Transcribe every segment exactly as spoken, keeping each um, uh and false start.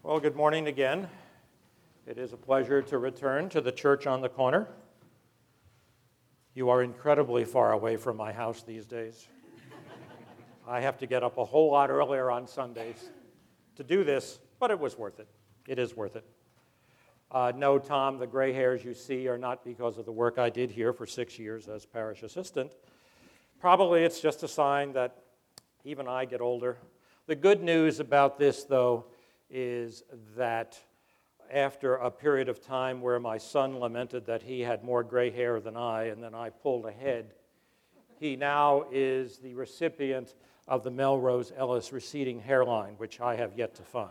Well, good morning again. It is a pleasure to return to the church on the corner. You are incredibly far away from my house these days. I have to get up a whole lot earlier on Sundays to do this, but it was worth it. It is worth it. Uh, no, Tom, the gray hairs you see are not because of the work I did here for six years as parish assistant. Probably it's just a sign that even I get older. The good news about this, though, is that after a period of time where my son lamented that he had more gray hair than I, and then I pulled ahead, he now is the recipient of the Melrose Ellis receding hairline, which I have yet to find.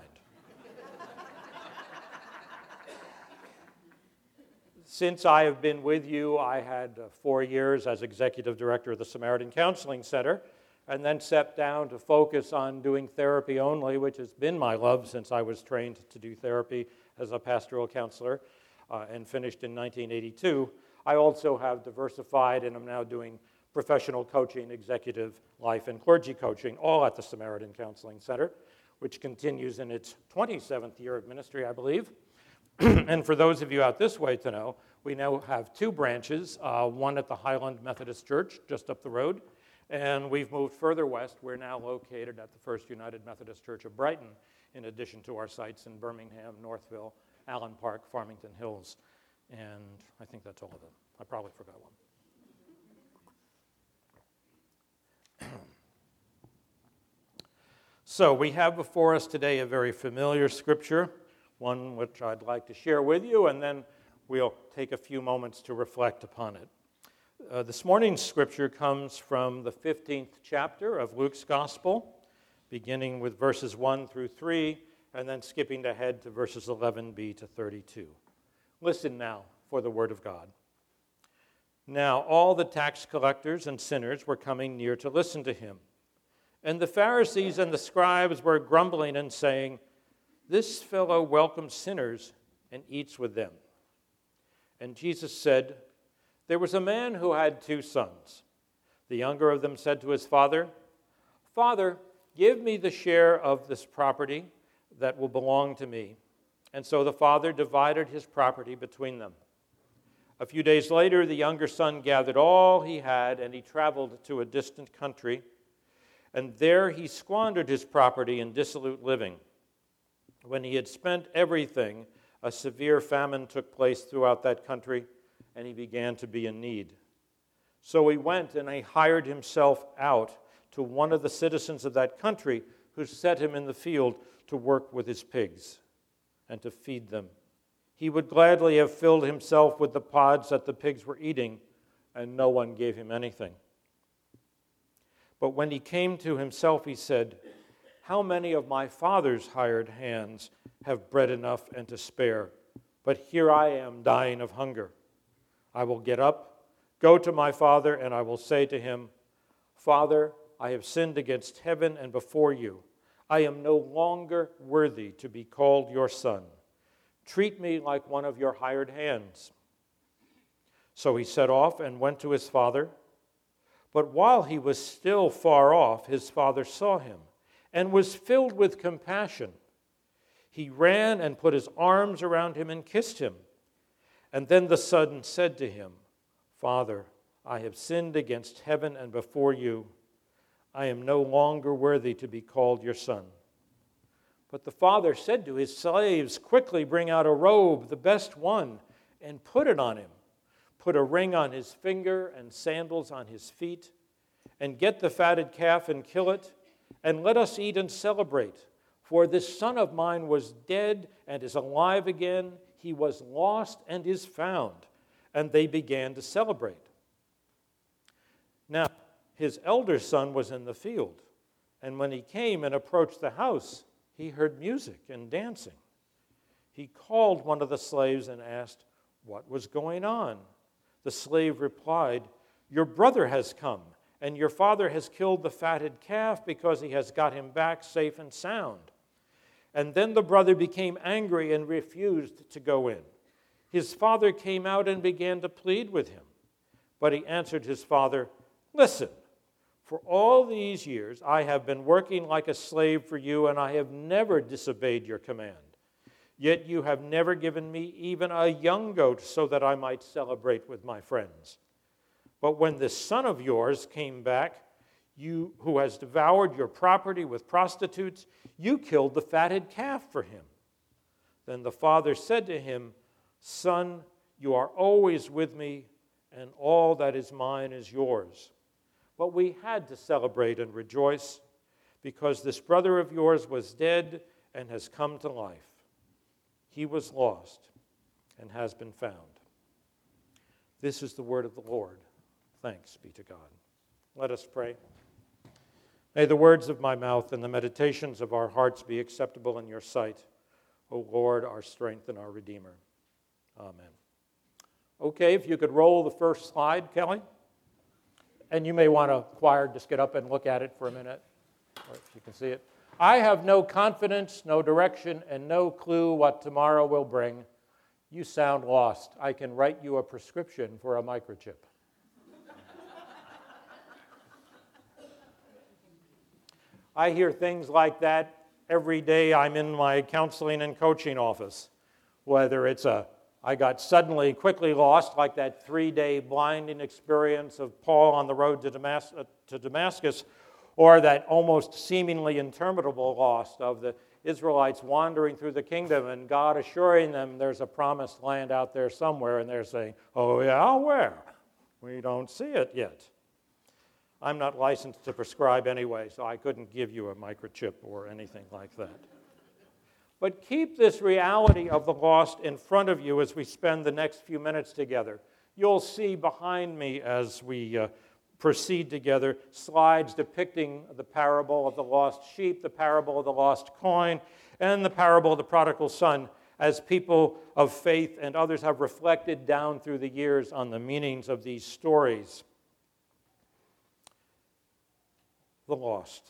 Since I have been with you, I had uh, four years as executive director of the Samaritan Counseling Center, and then stepped down to focus on doing therapy only, which has been my love since I was trained to do therapy as a pastoral counselor uh, and finished in nineteen eighty-two. I also have diversified and am now doing professional coaching, executive life, and clergy coaching, all at the Samaritan Counseling Center, which continues in its twenty-seventh year of ministry, I believe. And for those of you out this way to know, we now have two branches, uh, one at the Highland Methodist Church just up the road, and we've moved further west. We're now located at the First United Methodist Church of Brighton, in addition to our sites in Birmingham, Northville, Allen Park, Farmington Hills, and I think that's all of them. I probably forgot one. So we have before us today a very familiar scripture, one which I'd like to share with you, and then we'll take a few moments to reflect upon it. Uh, this morning's scripture comes from the fifteenth chapter of Luke's Gospel, beginning with verses one through three, and then skipping ahead to verses eleven b to thirty-two. Listen now for the word of God. Now all the tax collectors and sinners were coming near to listen to him. And the Pharisees and the scribes were grumbling and saying, "This fellow welcomes sinners and eats with them." And Jesus said, "There was a man who had two sons. The younger of them said to his father, 'Father, give me the share of this property that will belong to me.' And so the father divided his property between them. A few days later, the younger son gathered all he had, and he traveled to a distant country. And there he squandered his property in dissolute living. When he had spent everything, a severe famine took place throughout that country, and he began to be in need. So he went and he hired himself out to one of the citizens of that country, who set him in the field to work with his pigs and to feed them. He would gladly have filled himself with the pods that the pigs were eating, and no one gave him anything. But when he came to himself, he said, 'How many of my father's hired hands have bread enough and to spare? But here I am dying of hunger. I will get up, go to my father, and I will say to him, Father, I have sinned against heaven and before you. I am no longer worthy to be called your son. Treat me like one of your hired hands.' So he set off and went to his father. But while he was still far off, his father saw him and was filled with compassion. He ran and put his arms around him and kissed him. And then the son said to him, 'Father, I have sinned against heaven and before you. I am no longer worthy to be called your son.' But the father said to his slaves, 'Quickly bring out a robe, the best one, and put it on him. Put a ring on his finger and sandals on his feet, and get the fatted calf and kill it, and let us eat and celebrate. For this son of mine was dead and is alive again. He was lost and is found.' And they began to celebrate. Now, his elder son was in the field, and when he came and approached the house, he heard music and dancing. He called one of the slaves and asked what was going on. The slave replied, 'Your brother has come, and your father has killed the fatted calf because he has got him back safe and sound.' And then the brother became angry and refused to go in. His father came out and began to plead with him. But he answered his father, 'Listen, For all these years I have been working like a slave for you, and I have never disobeyed your command. Yet you have never given me even a young goat so that I might celebrate with my friends. But when this son of yours came back, you who has devoured your property with prostitutes, you killed the fatted calf for him." Then the father said to him, "Son, you are always with me, and all that is mine is yours. But we had to celebrate and rejoice, because this brother of yours was dead and has come to life. He was lost and has been found." This is the word of the Lord. Thanks be to God. Let us pray. May the words of my mouth and the meditations of our hearts be acceptable in your sight, O Lord, our strength and our Redeemer. Amen. Okay, if you could roll the first slide, Kelly. And you may want to, choir, just get up and look at it for a minute, or if you can see it. I have no confidence, no direction, and no clue what tomorrow will bring. You sound lost. I can write you a prescription for a microchip. I hear things like that every day I'm in my counseling and coaching office, whether it's a I got suddenly, quickly lost, like that three-day blinding experience of Paul on the road to, Damas- uh, to Damascus, or that almost seemingly interminable loss of the Israelites wandering through the kingdom and God assuring them there's a promised land out there somewhere, and they're saying, "Oh yeah, where? We don't see it yet." I'm not licensed to prescribe anyway, so I couldn't give you a microchip or anything like that. But keep this reality of the lost in front of you as we spend the next few minutes together. You'll see behind me as we uh, proceed together slides depicting the parable of the lost sheep, the parable of the lost coin, and the parable of the prodigal son, as people of faith and others have reflected down through the years on the meanings of these stories. The lost.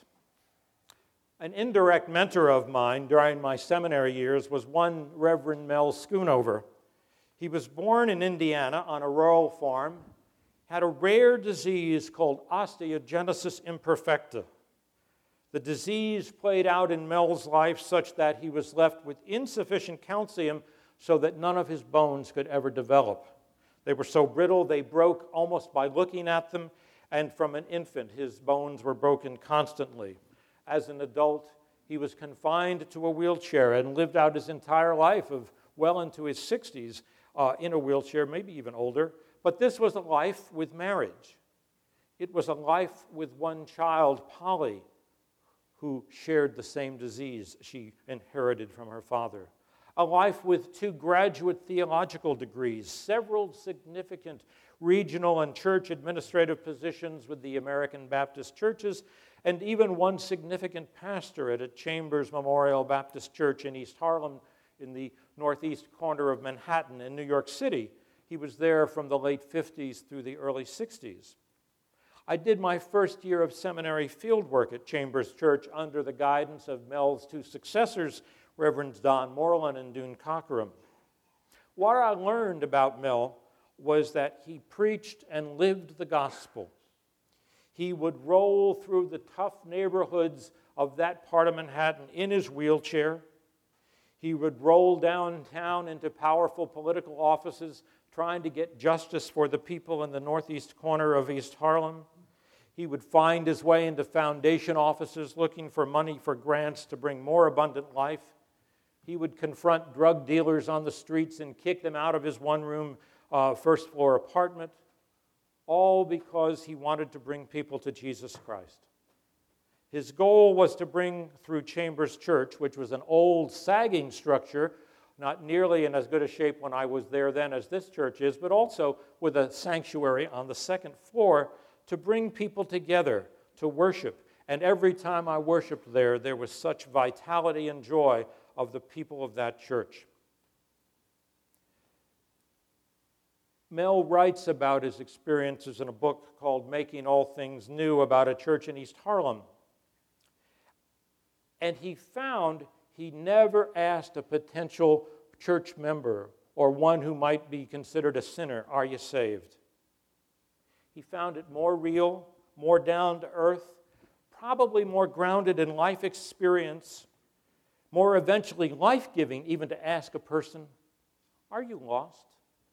An indirect mentor of mine during my seminary years was one Reverend Mel Schoonover. He was born in Indiana on a rural farm, had a rare disease called osteogenesis imperfecta. The disease played out in Mel's life such that he was left with insufficient calcium so that none of his bones could ever develop. They were so brittle they broke almost by looking at them, and from an infant his bones were broken constantly. As an adult, he was confined to a wheelchair and lived out his entire life of well into his sixties uh, in a wheelchair, maybe even older. But this was a life with marriage. It was a life with one child, Polly, who shared the same disease she inherited from her father. A life with two graduate theological degrees, several significant regional and church administrative positions with the American Baptist churches, and even one significant pastorate at Chambers Memorial Baptist Church in East Harlem in the northeast corner of Manhattan in New York City. He was there from the late fifties through the early sixties. I did my first year of seminary fieldwork at Chambers Church under the guidance of Mel's two successors, Reverends Don Moreland and Dune Cockerham. What I learned about Mel was that he preached and lived the gospel. He would roll through the tough neighborhoods of that part of Manhattan in his wheelchair. He would roll downtown into powerful political offices trying to get justice for the people in the northeast corner of East Harlem. He would find his way into foundation offices looking for money for grants to bring more abundant life. He would confront drug dealers on the streets and kick them out of his one-room uh, first-floor apartment, all because he wanted to bring people to Jesus Christ. His goal was to bring through Chambers Church, which was an old, sagging structure, not nearly in as good a shape when I was there then as this church is, but also with a sanctuary on the second floor, to bring people together to worship. And every time I worshiped there, there was such vitality and joy of the people of that church. Mel writes about his experiences in a book called Making All Things New about a church in East Harlem. And he found he never asked a potential church member or one who might be considered a sinner, "Are you saved?" He found it more real, more down to earth, probably more grounded in life experience, more eventually life-giving even to ask a person, "Are you lost?"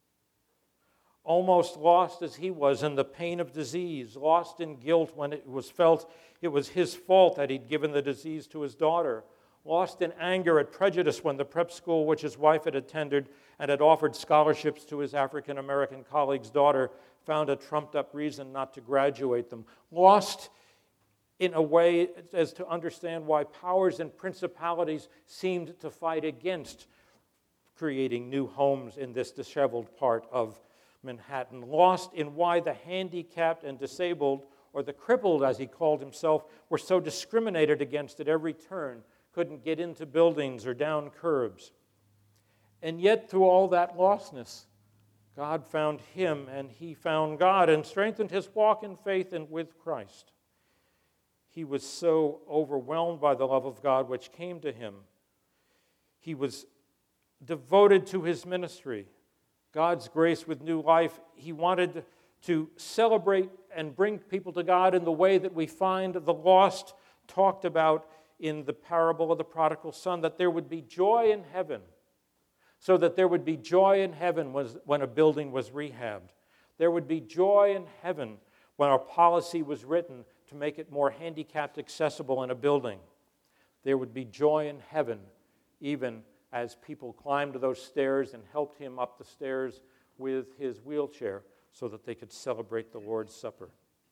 Almost lost as he was in the pain of disease, lost in guilt when it was felt it was his fault that he'd given the disease to his daughter, lost in anger at prejudice when the prep school which his wife had attended and had offered scholarships to his African-American colleague's daughter found a trumped-up reason not to graduate them, lost in a way as to understand why powers and principalities seemed to fight against creating new homes in this disheveled part of Manhattan, lost in why the handicapped and disabled, or the crippled as he called himself, were so discriminated against at every turn, couldn't get into buildings or down curbs. And yet through all that lostness, God found him and he found God and strengthened his walk in faith and with Christ. He was so overwhelmed by the love of God which came to him. He was devoted to his ministry, God's grace with new life. He wanted to celebrate and bring people to God in the way that we find the lost talked about in the parable of the prodigal son, that there would be joy in heaven, so that there would be joy in heaven was when a building was rehabbed. There would be joy in heaven when our policy was written to make it more handicapped accessible in a building. There would be joy in heaven even as people climbed those stairs and helped him up the stairs with his wheelchair so that they could celebrate the Lord's Supper.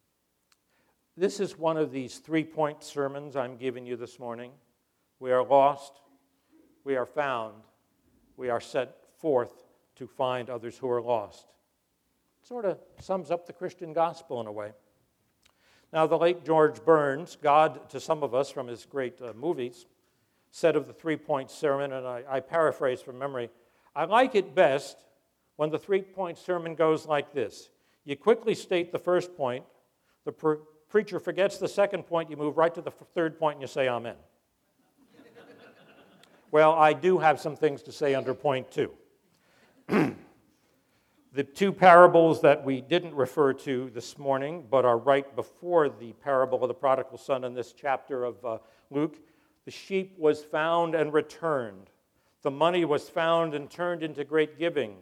This is one of these three-point sermons I'm giving you this morning. We are lost, we are found, we are sent forth to find others who are lost. It sort of sums up the Christian gospel in a way. Now, the late George Burns, God to some of us from his great uh, movies, said of the three-point sermon, and I, I paraphrase from memory, "I like it best when the three-point sermon goes like this. You quickly state the first point, the pre- preacher forgets the second point, you move right to the f- third point, and you say amen." Well, I do have some things to say under point two. The two parables that we didn't refer to this morning, but are right before the parable of the prodigal son in this chapter of uh, Luke. The sheep was found and returned. The money was found and turned into great giving.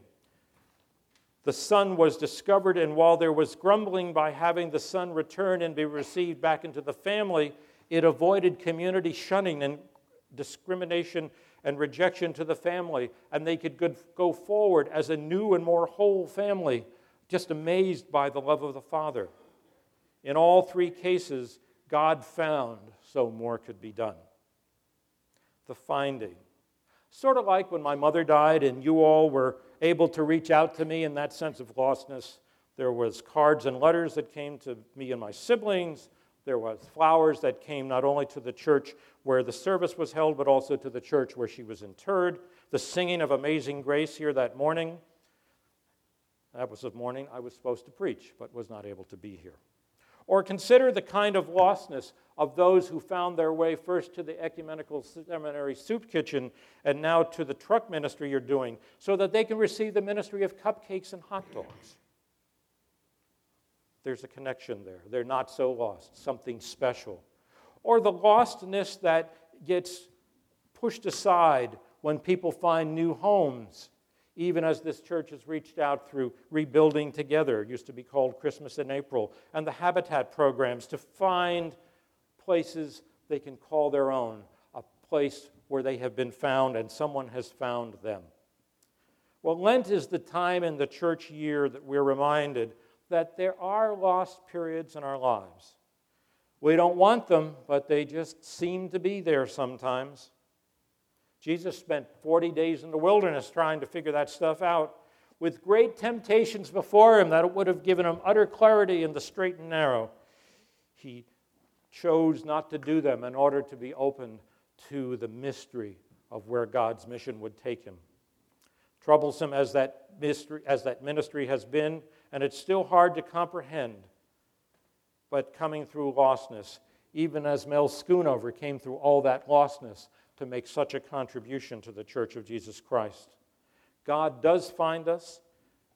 The son was discovered, and while there was grumbling by having the son return and be received back into the family, it avoided community shunning and discrimination and rejection to the family, and they could go forward as a new and more whole family, just amazed by the love of the Father. In all three cases, God found, so more could be done. The finding. Sort of like when my mother died and you all were able to reach out to me in that sense of lostness. There was cards and letters that came to me and my siblings. There was flowers that came not only to the church where the service was held, but also to the church where she was interred. The singing of Amazing Grace here that morning. That was the morning I was supposed to preach, but was not able to be here. Or consider the kind of lostness of those who found their way first to the ecumenical seminary soup kitchen and now to the truck ministry you're doing, so that they can receive the ministry of cupcakes and hot dogs. There's a connection there. They're not so lost, something special. Or the lostness that gets pushed aside when people find new homes, even as this church has reached out through Rebuilding Together, it used to be called Christmas in April, and the Habitat programs to find places they can call their own, a place where they have been found and someone has found them. Well, Lent is the time in the church year that we're reminded that there are lost periods in our lives. We don't want them, but they just seem to be there sometimes. Jesus spent forty days in the wilderness trying to figure that stuff out, with great temptations before him that would have given him utter clarity in the straight and narrow. He chose not to do them in order to be open to the mystery of where God's mission would take him. Troublesome as that mystery, as that ministry has been, and it's still hard to comprehend, but coming through lostness, even as Mel Schoonover came through all that lostness to make such a contribution to the Church of Jesus Christ. God does find us.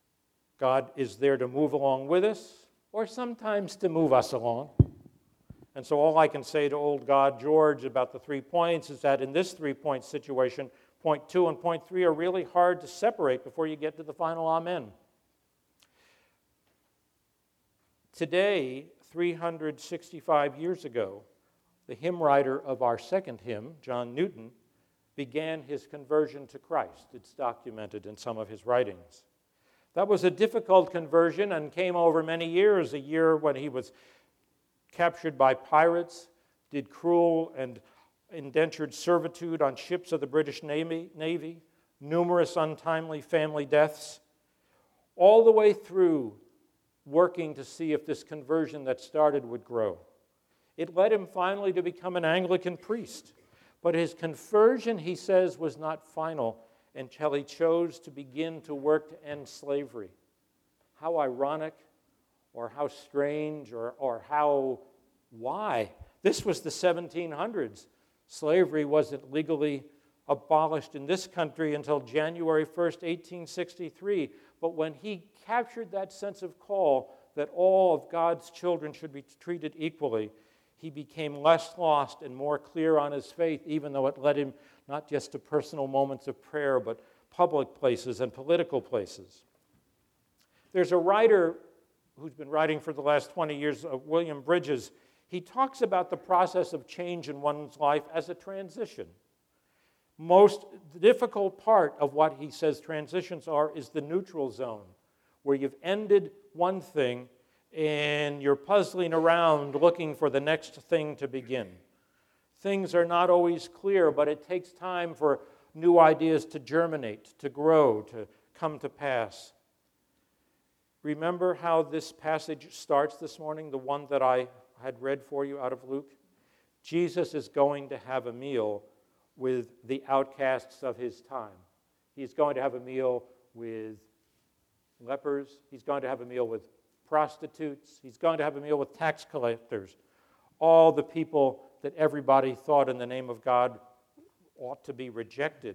God is there to move along with us, or sometimes to move us along. And so all I can say to old God George about the three points is that in this three-point situation, point two and point three are really hard to separate before you get to the final amen. Today, three hundred sixty-five years ago, the hymn writer of our second hymn, John Newton, began his conversion to Christ. It's documented in some of his writings. That was a difficult conversion and came over many years, a year when he was captured by pirates, did cruel and indentured servitude on ships of the British Navy, Navy, numerous untimely family deaths, all the way through working to see if this conversion that started would grow. It led him finally to become an Anglican priest. But his conversion, he says, was not final until he chose to begin to work to end slavery. How ironic, or how strange, or, or how, why? This was the seventeen hundreds. Slavery wasn't legally abolished in this country until January first, eighteen sixty-three. But when he captured that sense of call that all of God's children should be treated equally, he became less lost and more clear on his faith, even though it led him not just to personal moments of prayer, but public places and political places. There's a writer who's been writing for the last twenty years, uh, William Bridges. He talks about the process of change in one's life as a transition. Most difficult part of what he says transitions are is the neutral zone, where you've ended one thing and you're puzzling around looking for the next thing to begin. Things are not always clear, but it takes time for new ideas to germinate, to grow, to come to pass. Remember how this passage starts this morning, the one that I had read for you out of Luke? Jesus is going to have a meal with the outcasts of his time. He's going to have a meal with lepers. He's going to have a meal with prostitutes. He's going to have a meal with tax collectors. All the people that everybody thought in the name of God ought to be rejected.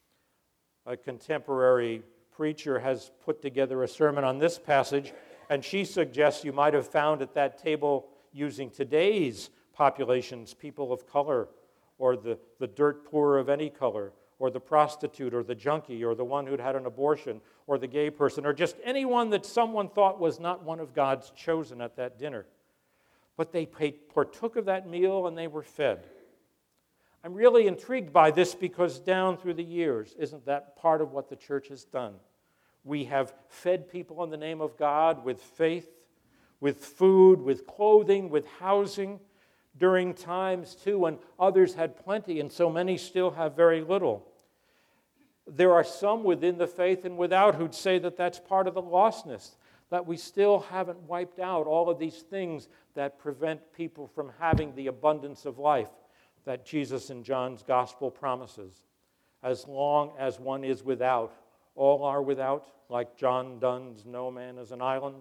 A contemporary preacher has put together a sermon on this passage, and she suggests you might have found at that table using today's populations, people of color, or the, the dirt poor of any color, or the prostitute, or the junkie, or the one who'd had an abortion, or the gay person, or just anyone that someone thought was not one of God's chosen at that dinner. But they partook of that meal and they were fed. I'm really intrigued by this because down through the years, isn't that part of what the church has done? We have fed people in the name of God with faith, with food, with clothing, with housing, during times, too, when others had plenty and so many still have very little. There are some within the faith and without who'd say that that's part of the lostness, that we still haven't wiped out all of these things that prevent people from having the abundance of life that Jesus in John's Gospel promises. As long as one is without, all are without, like John Donne's No Man is an Island.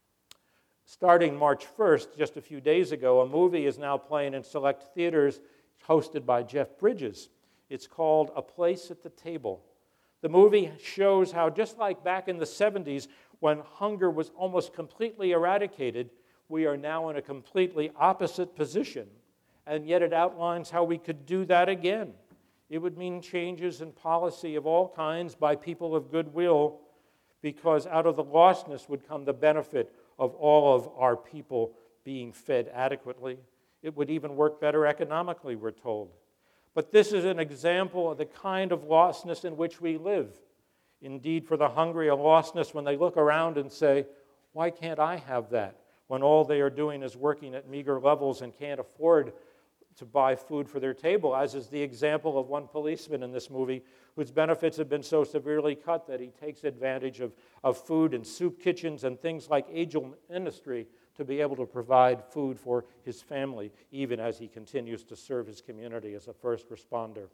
Starting March first, just a few days ago, a movie is now playing in select theaters hosted by Jeff Bridges. It's called A Place at the Table. The movie shows how, just like back in the seventies, when hunger was almost completely eradicated, we are now in a completely opposite position. And yet it outlines how we could do that again. It would mean changes in policy of all kinds by people of goodwill, because out of the lostness would come the benefit of all of our people being fed adequately. It would even work better economically, we're told. But this is an example of the kind of lostness in which we live. Indeed, for the hungry, a lostness when they look around and say, why can't I have that? When all they are doing is working at meager levels and can't afford to buy food for their table, as is the example of one policeman in this movie whose benefits have been so severely cut that he takes advantage of, of food and soup kitchens and things like Angel Ministry to be able to provide food for his family, even as he continues to serve his community as a first responder.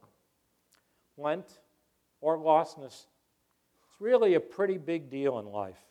Lent, or lostness, it's really a pretty big deal in life.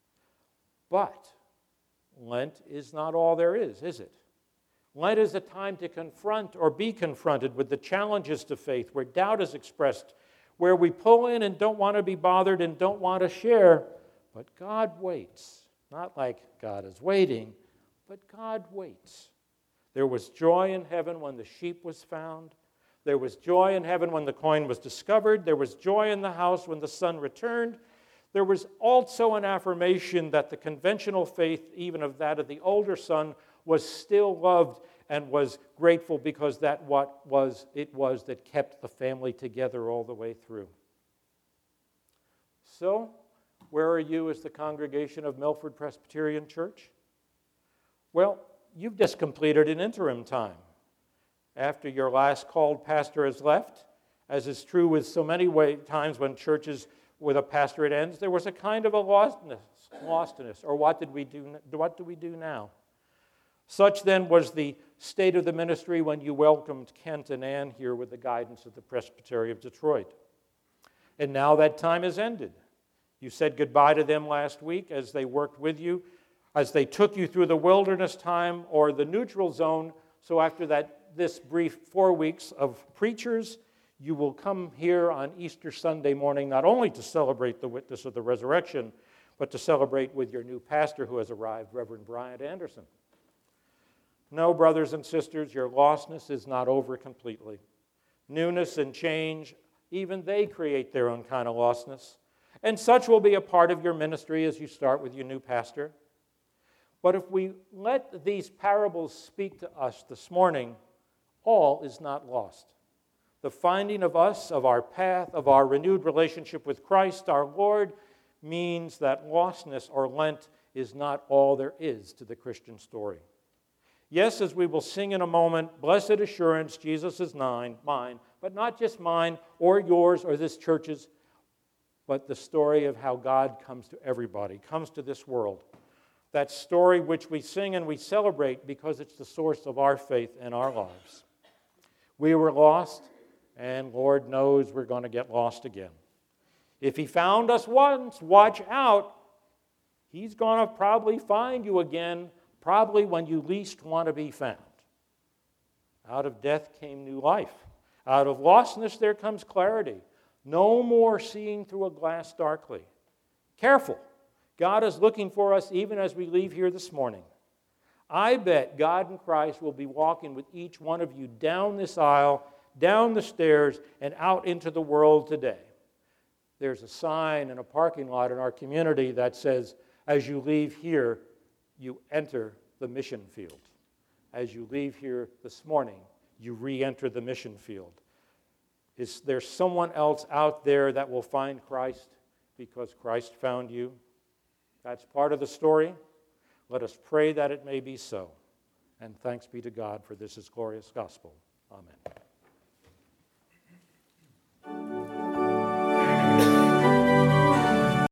But Lent is not all there is, is it? Lent is a time to confront or be confronted with the challenges to faith, where doubt is expressed, where we pull in and don't want to be bothered and don't want to share, but God waits. Not like God is waiting, but God waits. There was joy in heaven when the sheep was found. There was joy in heaven when the coin was discovered. There was joy in the house when the son returned. There was also an affirmation that the conventional faith, even of that of the older son, was still loved and was grateful because that what was it was that kept the family together all the way through. So, where are you as the congregation of Milford Presbyterian Church? Well, you've just completed an interim time. After your last called pastor has left, as is true with so many way, times when churches with a pastorate ends, there was a kind of a lostness, lostness, or what did we do? What do we do now? Such then was the state of the ministry when you welcomed Kent and Ann here with the guidance of the Presbytery of Detroit. And now that time has ended. You said goodbye to them last week as they worked with you, as they took you through the wilderness time or the neutral zone. So after that, this brief four weeks of preachers, you will come here on Easter Sunday morning not only to celebrate the witness of the resurrection, but to celebrate with your new pastor who has arrived, Reverend Bryant Anderson. No, brothers and sisters, your lostness is not over completely. Newness and change, even they create their own kind of lostness. And such will be a part of your ministry as you start with your new pastor. But if we let these parables speak to us this morning, all is not lost. The finding of us, of our path, of our renewed relationship with Christ, our Lord, means that lostness or Lent is not all there is to the Christian story. Yes, as we will sing in a moment, blessed assurance, Jesus is mine, mine, but not just mine or yours or this church's, but the story of how God comes to everybody, comes to this world. That story which we sing and we celebrate because it's the source of our faith and our lives. We were lost, and Lord knows we're going to get lost again. If He found us once, watch out. He's going to probably find you again, probably when you least want to be found. Out of death came new life. Out of lostness there comes clarity. No more seeing through a glass darkly. Careful. God is looking for us even as we leave here this morning. I bet God and Christ will be walking with each one of you down this aisle, down the stairs, and out into the world today. There's a sign in a parking lot in our community that says, as you leave here, you enter the mission field. As you leave here this morning, you re-enter the mission field. Is there someone else out there that will find Christ because Christ found you? That's part of the story. Let us pray that it may be so. And thanks be to God for this His glorious gospel. Amen.